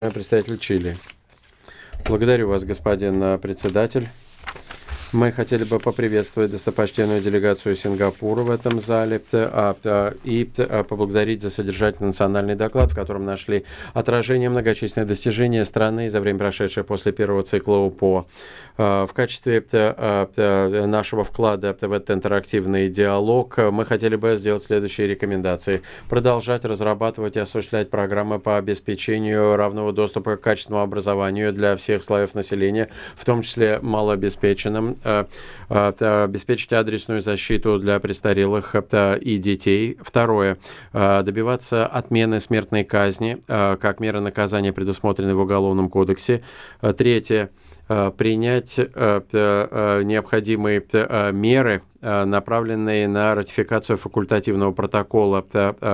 Представитель Чили. Благодарю вас, господин председатель. Мы хотели бы поприветствовать достопочтенную делегацию Сингапура в этом зале и поблагодарить за содержательный национальный доклад, в котором нашли отражение многочисленных достижений страны за время, прошедшее после первого цикла УПО. В качестве нашего вклада в этот интерактивный диалог мы хотели бы сделать следующие рекомендации. Продолжать разрабатывать и осуществлять программы по обеспечению равного доступа к качественному образованию для всех слоев населения, в том числе малообеспеченным, обеспечить адресную защиту для престарелых и детей. Второе. Добиваться отмены смертной казни как меры наказания, предусмотренной в Уголовном кодексе. Третье. Принять необходимые меры, направленные на ратификацию факультативного протокола